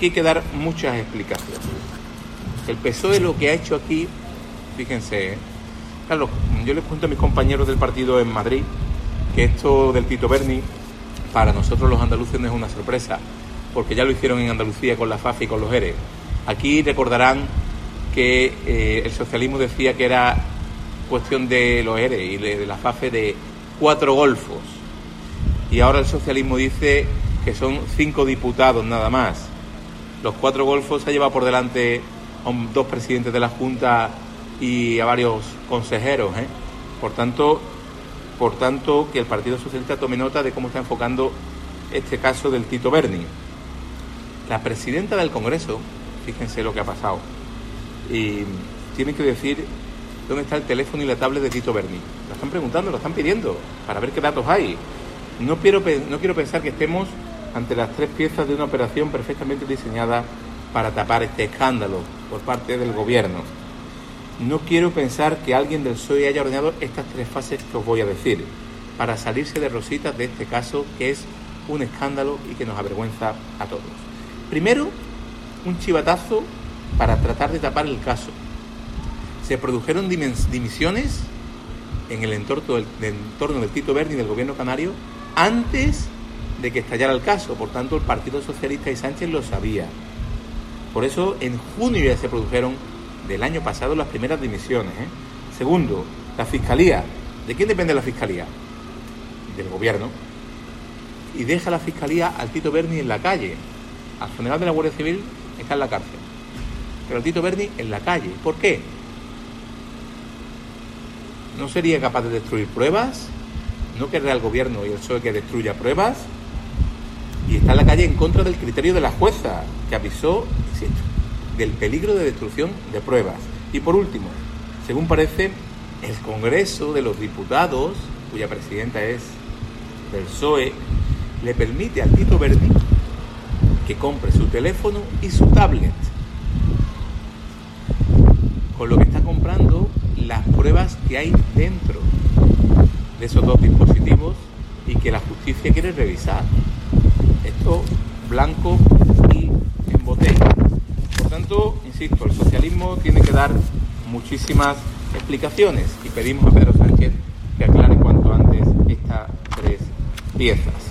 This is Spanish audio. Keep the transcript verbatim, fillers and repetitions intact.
Aquí hay que dar muchas explicaciones. El P S O E lo que ha hecho aquí, fíjense, ¿eh? Claro, yo les cuento a mis compañeros del partido en Madrid que esto del Tito Berni para nosotros los andaluces no es una sorpresa, porque ya lo hicieron en Andalucía con la F A F y con los E R E. Aquí recordarán que eh, el socialismo decía que era cuestión de los E R E y de, de la F A F de cuatro golfos, y ahora el socialismo dice que son cinco diputados nada más. Los cuatro golfos se ha llevado por delante a un, dos presidentes de la Junta y a varios consejeros, ¿eh? Por tanto, por tanto, que el Partido Socialista tome nota de cómo está enfocando este caso del Tito Berni. La presidenta del Congreso, fíjense lo que ha pasado, y tiene que decir dónde está el teléfono y la tablet de Tito Berni. Lo están preguntando, lo están pidiendo, para ver qué datos hay. No quiero, no quiero pensar que estemos ante las tres piezas de una operación perfectamente diseñada para tapar este escándalo por parte del Gobierno. No quiero pensar que alguien del P S O E haya ordenado estas tres fases que os voy a decir para salirse de rositas de este caso, que es un escándalo y que nos avergüenza a todos. Primero, un chivatazo para tratar de tapar el caso. Se produjeron dimisiones en el entorno del, del entorno del Tito Berni y del Gobierno canario antes de que estallara el caso. Por tanto, el Partido Socialista y Sánchez lo sabía. Por eso, en junio ya se produjeron del año pasado las primeras dimisiones, ¿eh? Segundo, la Fiscalía. ¿De quién depende la Fiscalía? Del Gobierno. Y deja la Fiscalía al Tito Berni en la calle. Al general de la Guardia Civil está en la cárcel, pero el Tito Berni en la calle. ¿Por qué? ¿No sería capaz de destruir pruebas? ¿No querrá el Gobierno y el P S O E que destruya pruebas? Y está en la calle en contra del criterio de la jueza, que avisó, insisto, del peligro de destrucción de pruebas. Y por último, según parece, el Congreso de los Diputados, cuya presidenta es del P S O E, le permite al Tito Berni que compre su teléfono y su tablet, con lo que está comprando las pruebas que hay dentro de esos dos dispositivos y que la justicia quiere revisar. Esto blanco y en botella. Por tanto, insisto, el socialismo tiene que dar muchísimas explicaciones y pedimos a Pedro Sánchez que aclare cuanto antes estas tres piezas.